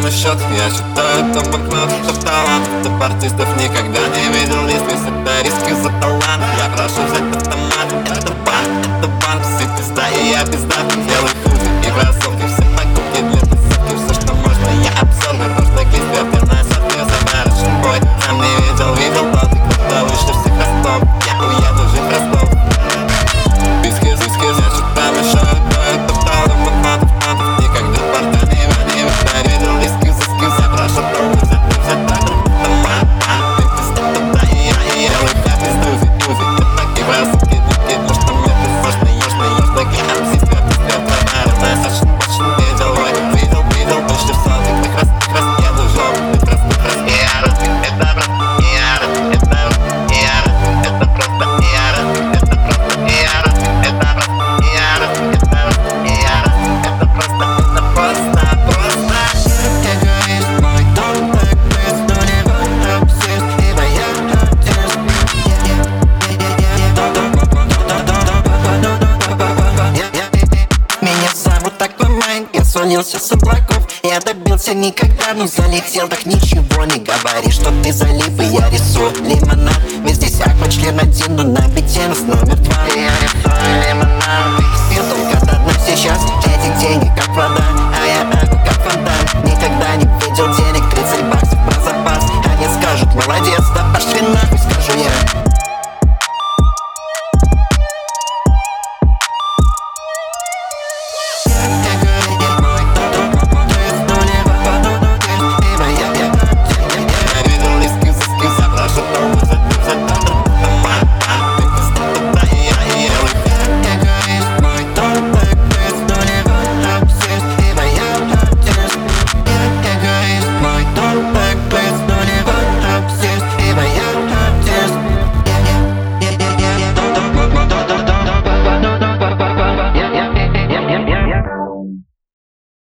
на счет. Я считаю, это банкнот, это талант. Топ артистов никогда не видел листвис. Это риски за талант. Я прошу взять автомат. Это банк, все пизда и я пизда. Белый худи и кроссовки, все покупки для тусовки. Все, что можно, я обзорный. Прошлый клип, я на сотню заварочный бой. Сам не видел тот, и кто выше всех ростов. Я уеду жить в Ростов. Виски, я что-то мешаю. Это талант, банкнотов, никогда порта не видел риски за скиз. Я прошу долго взять автомат. Ты пизда, да и я белый хапис, друзи. Это и кроссовки, может, мне ты сложно, южный гамсис. Видел, почти в солнце, крас, еду желтый, крас, я рад, это брат, я рад, это просто, я рад, это брат, это брат, это просто. Эгоист мой дом так быстро, но не вот обсест, ибо я артист. Меня зовут Аквамен, я свалился с облаков. Я добился никогда, но залетел, так ничего не говори, что ты залип, и я рисую лимонад. Мы здесь аква член один, но на бите нас номер 2. Я рисую лимонад.